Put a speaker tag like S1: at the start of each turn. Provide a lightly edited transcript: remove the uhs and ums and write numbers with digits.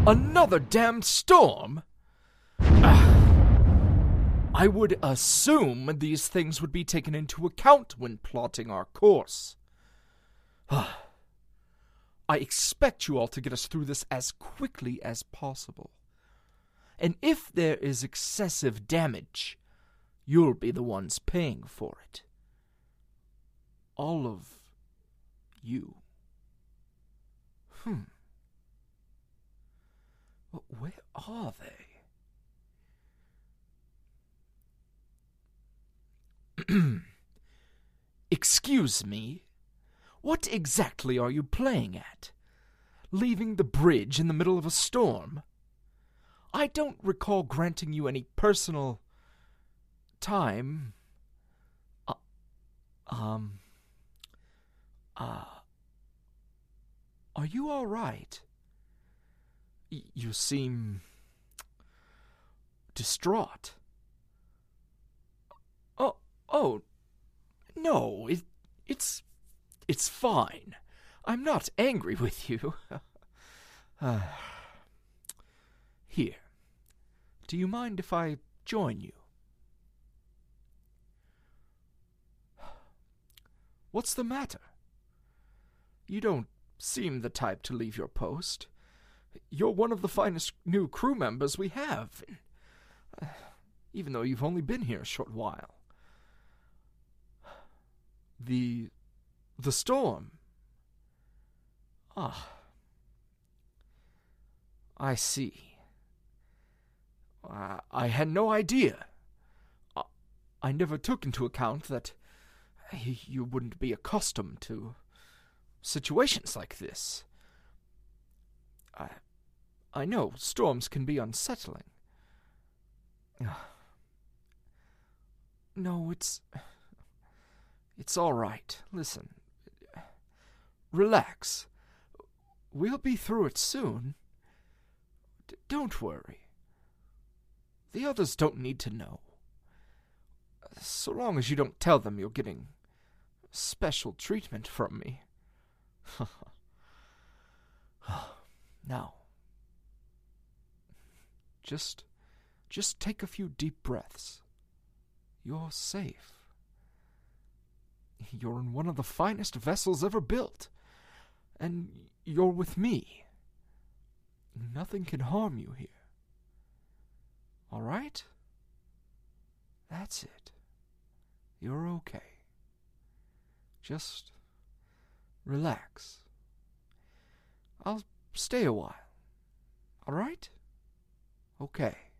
S1: Another damned storm? I would assume these things would be taken into account when plotting our course. I expect you all to get us through this as quickly as possible. And if there is excessive damage, you'll be the ones paying for it. All of you. Where are they? Excuse me? What exactly are you playing at? Leaving the bridge in the middle of a storm? I don't recall granting you any personal time. Are you all right? You seem distraught. Oh, no, it's fine. I'm not angry with you. Here, do you mind if I join you? What's the matter? You don't seem the type to leave your post. You're one of the finest new crew members we have, even though you've only been here a short while. The storm. I see. I had no idea. I never took into account that you wouldn't be accustomed to situations like this. I know storms can be unsettling. No, it's all right. Listen. Relax. We'll be through it soon. Don't worry. The others don't need to know. So long as you don't tell them you're getting special treatment from me. Now, just take a few deep breaths. You're safe. You're in one of the finest vessels ever built, and you're with me. Nothing can harm you here. All right? That's it. You're okay. Just relax. I'll stay a while. All right? Okay.